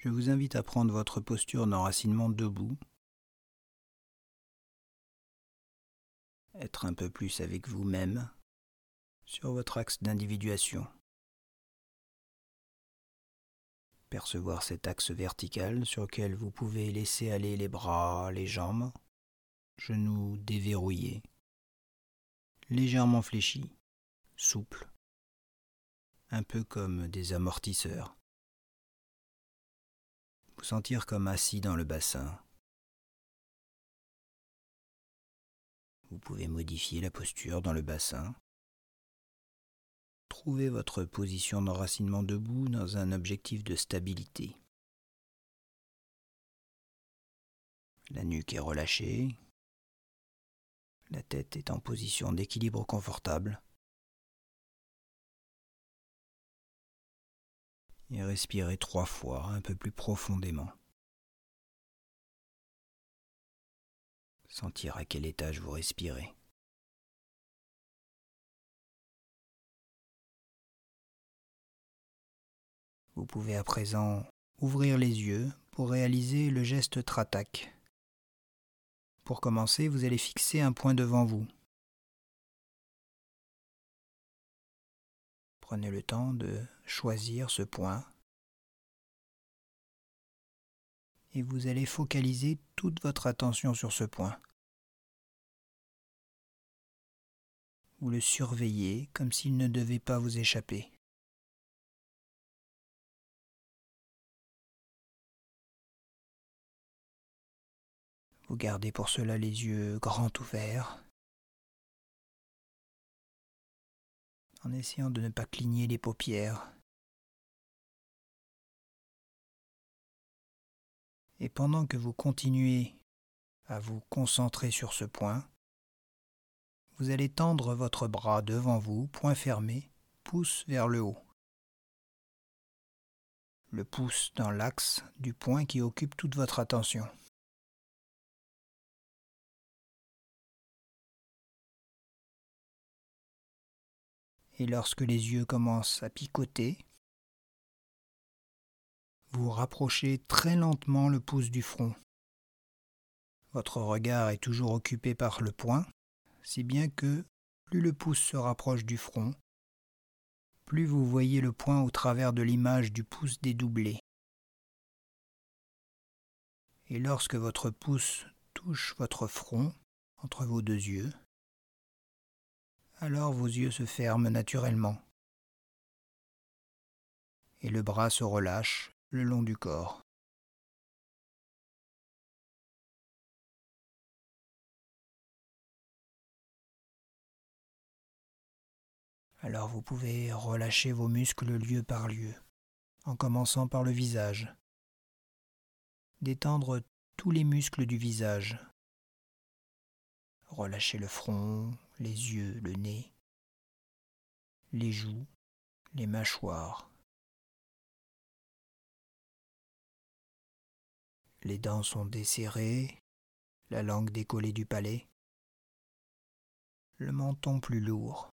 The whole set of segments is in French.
Je vous invite à prendre votre posture d'enracinement debout, être un peu plus avec vous-même sur votre axe d'individuation. Percevoir cet axe vertical sur lequel vous pouvez laisser aller les bras, les jambes, genoux déverrouillés, légèrement fléchis, souples, un peu comme des amortisseurs. Vous sentir comme assis dans le bassin. Vous pouvez modifier la posture dans le bassin. Trouvez votre position d'enracinement debout dans un objectif de stabilité. La nuque est relâchée. La tête est en position d'équilibre confortable. Et respirez 3 fois, un peu plus profondément. Sentir à quel étage vous respirez. Vous pouvez à présent ouvrir les yeux pour réaliser le geste Tratak. Pour commencer, vous allez fixer un point devant vous. Prenez le temps de choisir ce point et vous allez focaliser toute votre attention sur ce point. Vous le surveillez comme s'il ne devait pas vous échapper. Vous gardez pour cela les yeux grands ouverts, en essayant de ne pas cligner les paupières. Et pendant que vous continuez à vous concentrer sur ce point, vous allez tendre votre bras devant vous, poing fermé, pouce vers le haut. Le pouce dans l'axe du point qui occupe toute votre attention. Et lorsque les yeux commencent à picoter, vous rapprochez très lentement le pouce du front. Votre regard est toujours occupé par le point, si bien que plus le pouce se rapproche du front, plus vous voyez le point au travers de l'image du pouce dédoublé. Et lorsque votre pouce touche votre front, entre vos 2 yeux, alors vos yeux se ferment naturellement et le bras se relâche le long du corps. Alors vous pouvez relâcher vos muscles lieu par lieu, en commençant par le visage. Détendre tous les muscles du visage. Relâchez le front, les yeux, le nez, les joues, les mâchoires. Les dents sont desserrées, la langue décollée du palais, le menton plus lourd.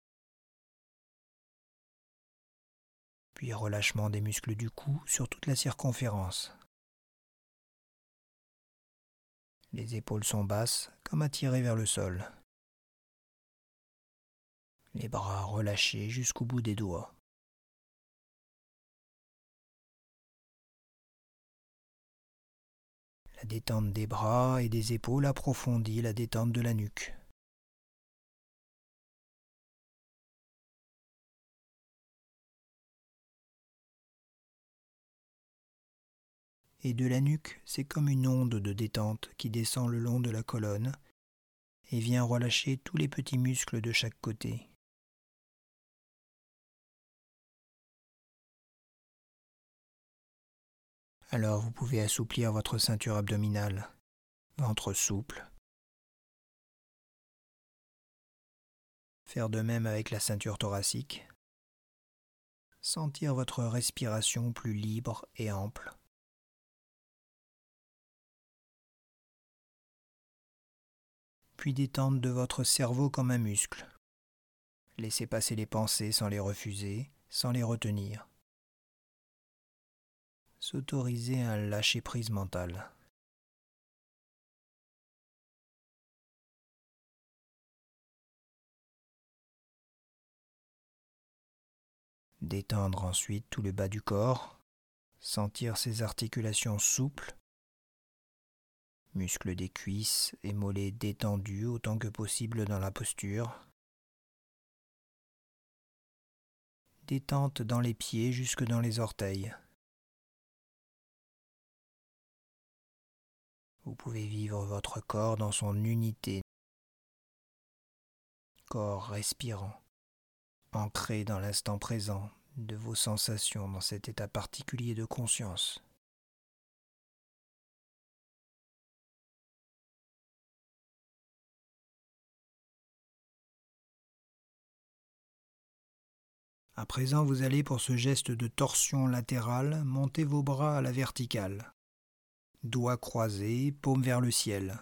Puis relâchement des muscles du cou sur toute la circonférence. Les épaules sont basses, comme attirées vers le sol. Les bras relâchés jusqu'au bout des doigts. La détente des bras et des épaules approfondit la détente de la nuque. Et de la nuque, c'est comme une onde de détente qui descend le long de la colonne et vient relâcher tous les petits muscles de chaque côté. Alors vous pouvez assouplir votre ceinture abdominale, ventre souple. Faire de même avec la ceinture thoracique. Sentir votre respiration plus libre et ample. Puis détente de votre cerveau comme un muscle. Laissez passer les pensées sans les refuser, sans les retenir. s'autoriser un lâcher-prise mental. Détendre ensuite tout le bas du corps, sentir ses articulations souples, muscles des cuisses et mollets détendus autant que possible dans la posture. Détente dans les pieds jusque dans les orteils. Vous pouvez vivre votre corps dans son unité, corps respirant, ancré dans l'instant présent de vos sensations dans cet état particulier de conscience. À présent, vous allez pour ce geste de torsion latérale monter vos bras à la verticale. Doigts croisés, paume vers le ciel.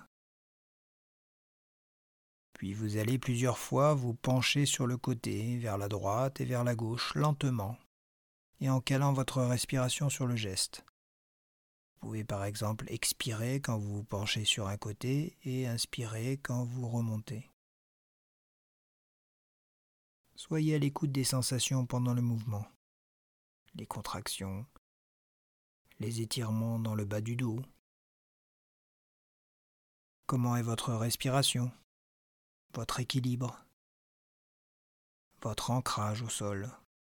Puis vous allez plusieurs fois vous pencher sur le côté, vers la droite et vers la gauche, lentement, et en calant votre respiration sur le geste. Vous pouvez par exemple expirer quand vous vous penchez sur un côté et inspirer quand vous remontez. Soyez à l'écoute des sensations pendant le mouvement, les contractions, les étirements dans le bas du dos. Comment est votre respiration, votre équilibre, votre ancrage au sol?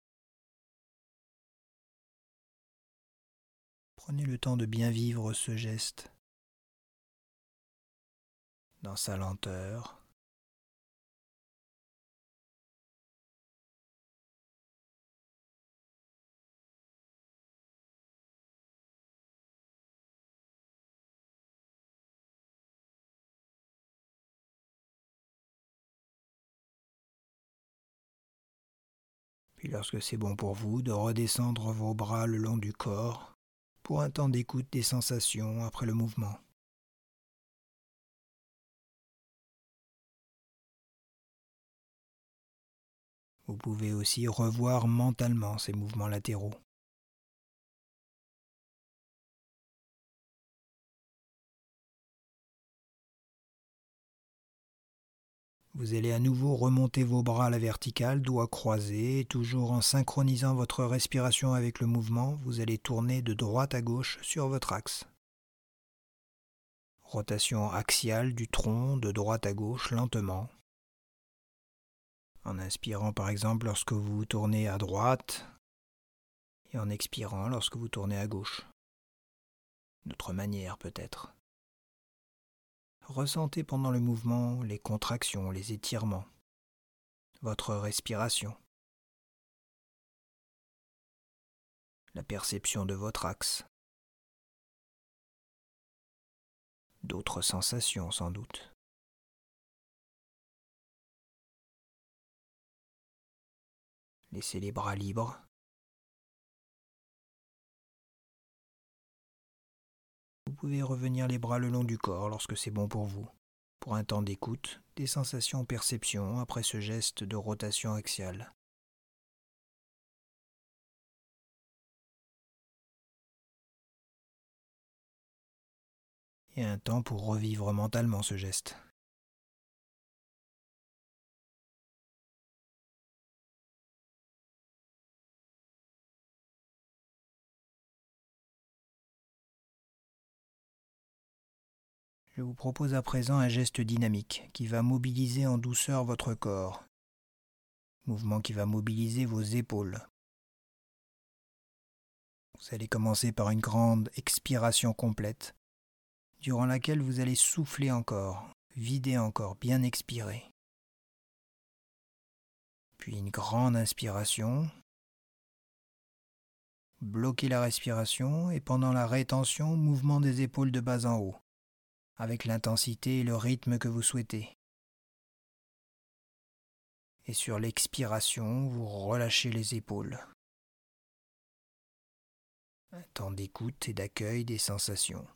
Prenez le temps de bien vivre ce geste, dans sa lenteur. Puis lorsque c'est bon pour vous, de redescendre vos bras le long du corps pour un temps d'écoute des sensations après le mouvement. Vous pouvez aussi revoir mentalement ces mouvements latéraux. Vous allez à nouveau remonter vos bras à la verticale, doigts croisés, et toujours en synchronisant votre respiration avec le mouvement, vous allez tourner de droite à gauche sur votre axe. Rotation axiale du tronc de droite à gauche lentement. En inspirant par exemple lorsque vous tournez à droite et en expirant lorsque vous tournez à gauche. D'autre manière peut-être. Ressentez pendant le mouvement les contractions, les étirements, votre respiration, la perception de votre axe, d'autres sensations sans doute. Laissez les bras libres. Vous pouvez revenir les bras le long du corps lorsque c'est bon pour vous, pour un temps d'écoute, des sensations-perceptions après ce geste de rotation axiale. Et un temps pour revivre mentalement ce geste. Je vous propose à présent un geste dynamique qui va mobiliser en douceur votre corps. Mouvement qui va mobiliser vos épaules. Vous allez commencer par une grande expiration complète, durant laquelle vous allez souffler encore, vider encore, bien expirer. Puis une grande inspiration. Bloquez la respiration et pendant la rétention, mouvement des épaules de bas en haut, avec l'intensité et le rythme que vous souhaitez. Et sur l'expiration, vous relâchez les épaules. Un temps d'écoute et d'accueil des sensations.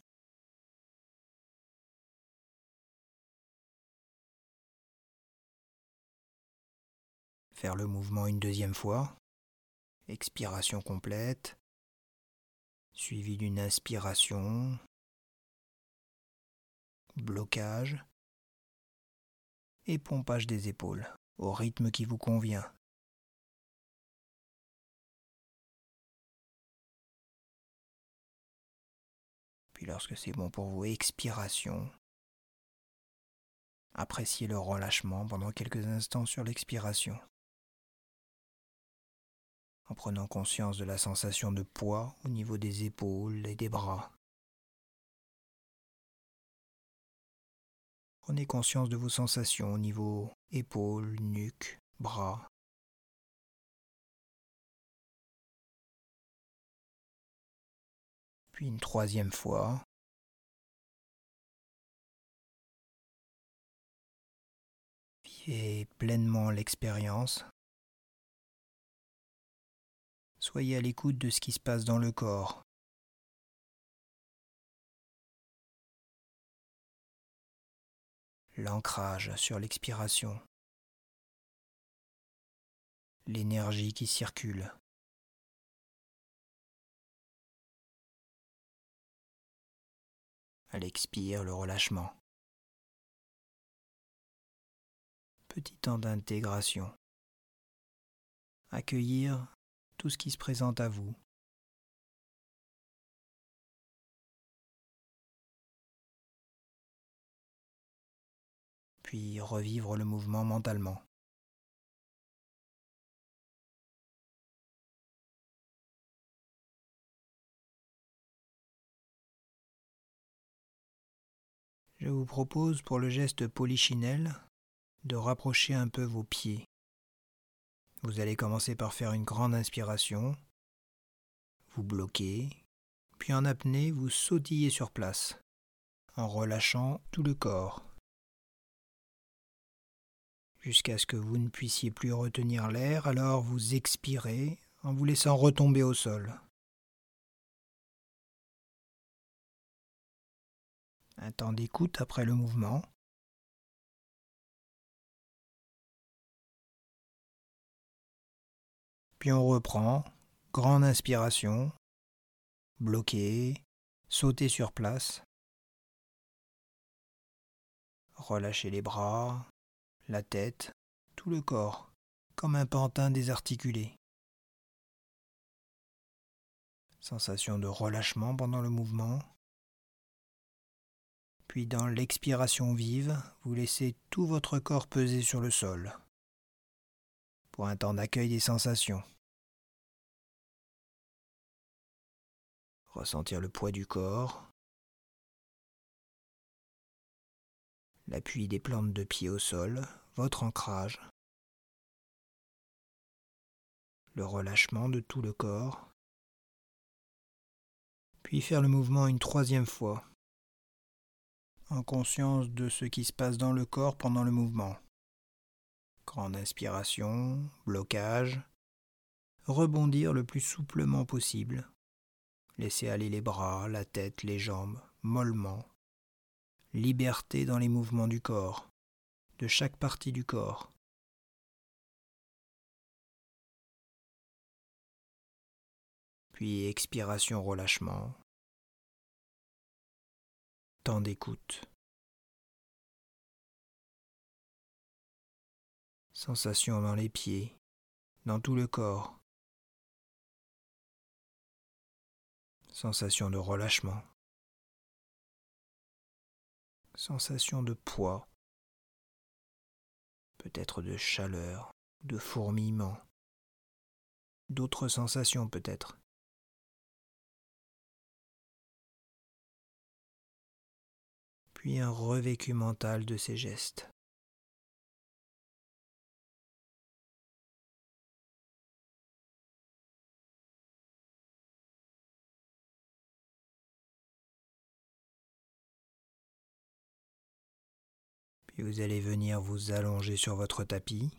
Faire le mouvement une deuxième fois. Expiration complète. suivi d'une inspiration, blocage et pompage des épaules au rythme qui vous convient. Puis lorsque c'est bon pour vous, expiration. Appréciez le relâchement pendant quelques instants sur l'expiration, en prenant conscience de la sensation de poids au niveau des épaules et des bras. Prenez conscience de vos sensations au niveau épaules, nuque, bras. Puis une troisième fois. Vivez pleinement l'expérience. Soyez à l'écoute de ce qui se passe dans le corps. L'ancrage sur l'expiration. L'énergie qui circule. À l'expire, le relâchement. Petit temps d'intégration. Accueillir tout ce qui se présente à vous. Puis revivre le mouvement mentalement. Je vous propose pour le geste polichinelle de rapprocher un peu vos pieds. Vous allez commencer par faire une grande inspiration, vous bloquez, puis en apnée, vous sautillez sur place, en relâchant tout le corps, jusqu'à ce que vous ne puissiez plus retenir l'air, alors vous expirez en vous laissant retomber au sol. Un temps d'écoute après le mouvement. Puis on reprend, grande inspiration, bloqué, sauter sur place, relâchez les bras, la tête, tout le corps, comme un pantin désarticulé. Sensation de relâchement pendant le mouvement. Puis dans l'expiration vive, vous laissez tout votre corps peser sur le sol, pour un temps d'accueil des sensations. Ressentir le poids du corps, l'appui des plantes de pied au sol, votre ancrage, le relâchement de tout le corps, puis faire le mouvement une troisième fois, en conscience de ce qui se passe dans le corps pendant le mouvement. Grande inspiration, blocage, rebondir le plus souplement possible. Laissez aller les bras, la tête, les jambes, mollement. Liberté dans les mouvements du corps, de chaque partie du corps. Puis expiration, relâchement. Temps d'écoute. Sensation dans les pieds, dans tout le corps. Sensation de relâchement. Sensation de poids. Peut-être de chaleur, de fourmillement. D'autres sensations peut-être. Puis un revécu mental de ces gestes. Puis vous allez venir vous allonger sur votre tapis.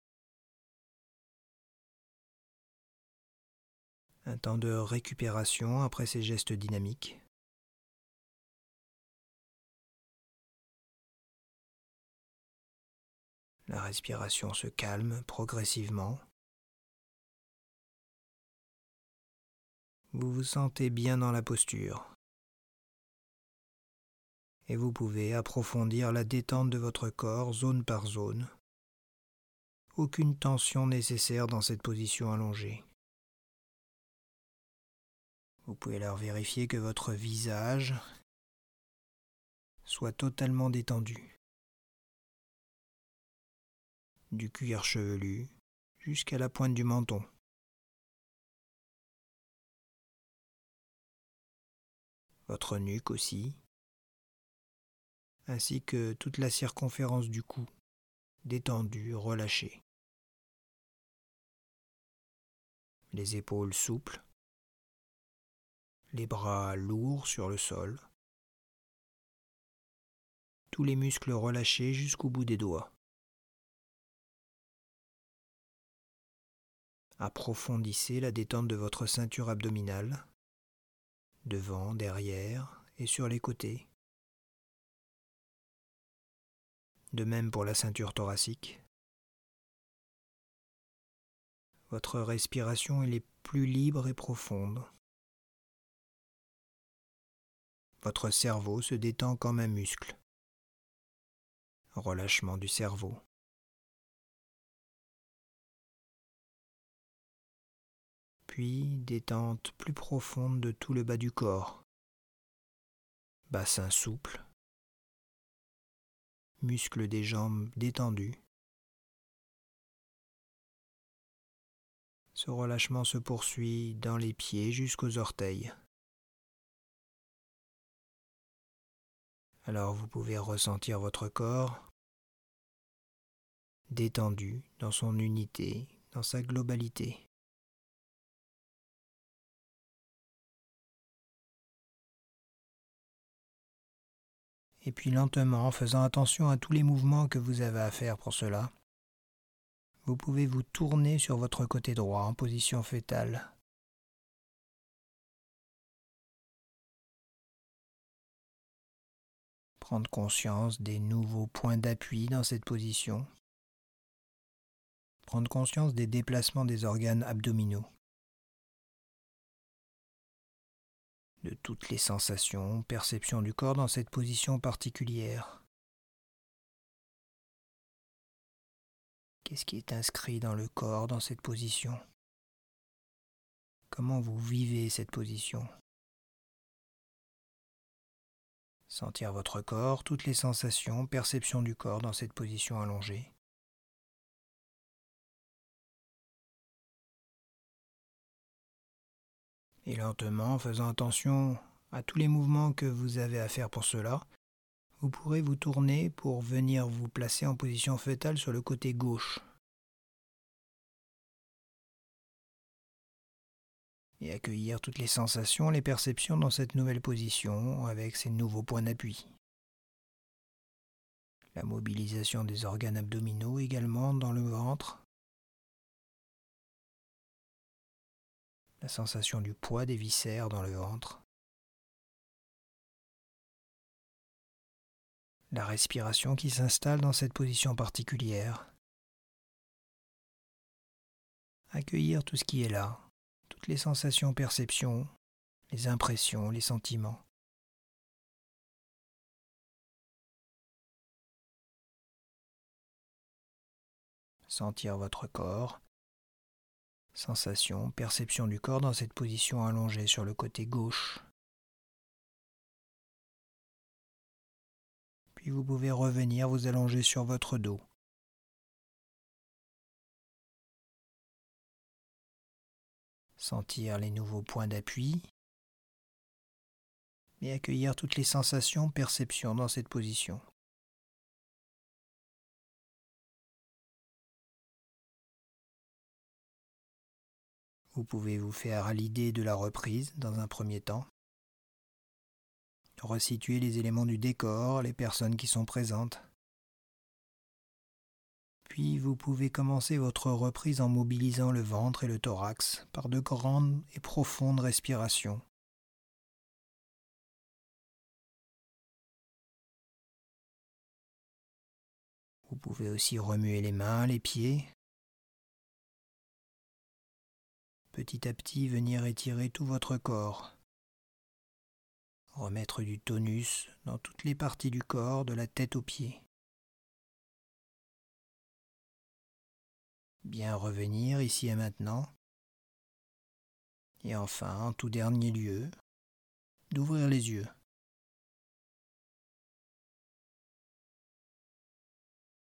Un temps de récupération après ces gestes dynamiques. La respiration se calme progressivement. Vous vous sentez bien dans la posture et vous pouvez approfondir la détente de votre corps zone par zone. Aucune tension nécessaire dans cette position allongée. Vous pouvez alors vérifier que votre visage soit totalement détendu, du cuir chevelu jusqu'à la pointe du menton. Votre nuque aussi, ainsi que toute la circonférence du cou, détendue, relâchée. Les épaules souples, les bras lourds sur le sol, tous les muscles relâchés jusqu'au bout des doigts. Approfondissez la détente de votre ceinture abdominale, devant, derrière et sur les côtés. De même pour la ceinture thoracique. Votre respiration est plus libre et profonde. Votre cerveau se détend comme un muscle. Relâchement du cerveau. Puis détente plus profonde de tout le bas du corps. Bassin souple. Muscles des jambes détendus. Ce relâchement se poursuit dans les pieds jusqu'aux orteils. Alors vous pouvez ressentir votre corps détendu dans son unité, dans sa globalité. Et puis lentement, en faisant attention à tous les mouvements que vous avez à faire pour cela, vous pouvez vous tourner sur votre côté droit en position fœtale. Prendre conscience des nouveaux points d'appui dans cette position. Prendre conscience des déplacements des organes abdominaux. De toutes les sensations, perceptions du corps dans cette position particulière. Qu'est-ce qui est inscrit dans le corps dans cette position? Comment vous vivez cette position? Sentir votre corps, toutes les sensations, perceptions du corps dans cette position allongée. Et lentement, en faisant attention à tous les mouvements que vous avez à faire pour cela, vous pourrez vous tourner pour venir vous placer en position fœtale sur le côté gauche. Et accueillir toutes les sensations, les perceptions dans cette nouvelle position avec ces nouveaux points d'appui. La mobilisation des organes abdominaux également dans le ventre. La sensation du poids des viscères dans le ventre. La respiration qui s'installe dans cette position particulière. Accueillir tout ce qui est là, toutes les sensations, perceptions, les impressions, les sentiments. Sentir votre corps, sensations, perception du corps dans cette position allongée sur le côté gauche. Puis vous pouvez revenir vous allonger sur votre dos. Sentir les nouveaux points d'appui et accueillir toutes les sensations, perceptions dans cette position. Vous pouvez vous faire à l'idée de la reprise dans un premier temps. Resituer les éléments du décor, les personnes qui sont présentes. Puis vous pouvez commencer votre reprise en mobilisant le ventre et le thorax par de grandes et profondes respirations. Vous pouvez aussi remuer les mains, les pieds. petit à petit venir étirer tout votre corps. Remettre du tonus dans toutes les parties du corps, de la tête aux pieds. Bien revenir ici et maintenant. Et enfin, en tout dernier lieu, d'ouvrir les yeux.